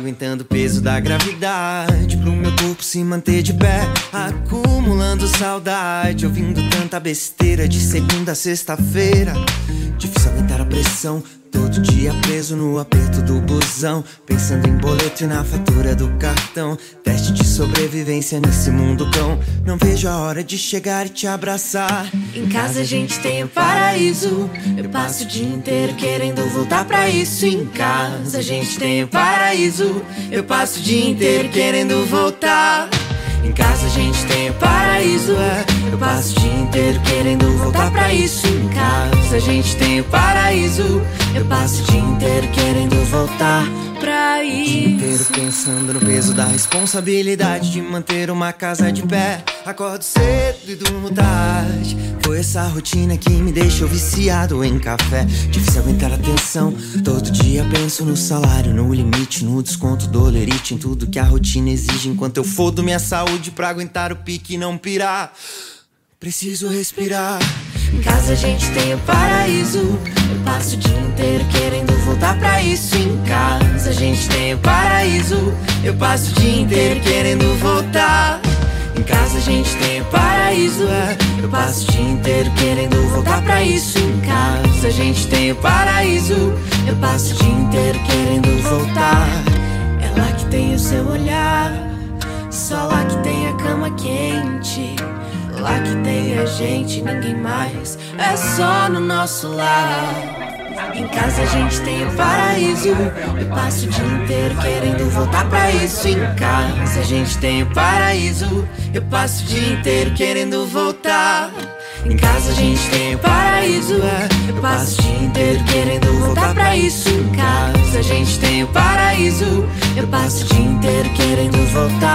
aguentando o peso da gravidade, pro meu corpo se manter de pé, acumulando saudade, ouvindo tanta besteira de segunda a sexta-feira. Difícil aguentar a pressão, todo dia preso no aperto do busão, pensando em boleto e na fatura do cartão. Teste de sobrevivência nesse mundo cão. Não vejo a hora de chegar e te abraçar. Em casa a gente tem o paraíso, eu passo o dia inteiro querendo voltar pra isso. Em casa a gente tem o paraíso, eu passo o dia inteiro querendo voltar. Em casa a gente tem o paraíso, eu passo o dia inteiro querendo voltar pra isso. Em casa a gente tem o paraíso, eu passo o dia inteiro querendo voltar pra isso. O dia inteiro pensando no peso da responsabilidade de manter uma casa de pé. Acordo cedo e durmo tarde, foi essa rotina que me deixou viciado em café. Difícil aguentar a tensão, todo dia penso no salário, no limite, no desconto do lerite, em tudo que a rotina exige, enquanto eu fodo minha saúde pra aguentar o pique e não pirar. Preciso respirar. Em casa a gente tem o paraíso, eu passo o dia inteiro querendo voltar pra isso. Em casa a gente tem o paraíso, eu passo o dia inteiro querendo voltar. Em casa a gente tem o paraíso, eu passo o dia inteiro querendo voltar pra isso. Em casa a gente tem o paraíso, eu passo o dia inteiro querendo voltar. É lá que tem o seu olhar, só lá que tem a cama quente, lá que tem a gente, ninguém mais, é só no nosso lar. Em casa a gente tem o paraíso, eu passo o dia inteiro querendo voltar pra isso. Em casa a gente tem o paraíso, eu passo o dia inteiro querendo voltar. Em casa a gente tem o paraíso, eu passo o dia inteiro querendo voltar pra isso. Em casa a gente tem o paraíso, eu passo o dia inteiro querendo voltar.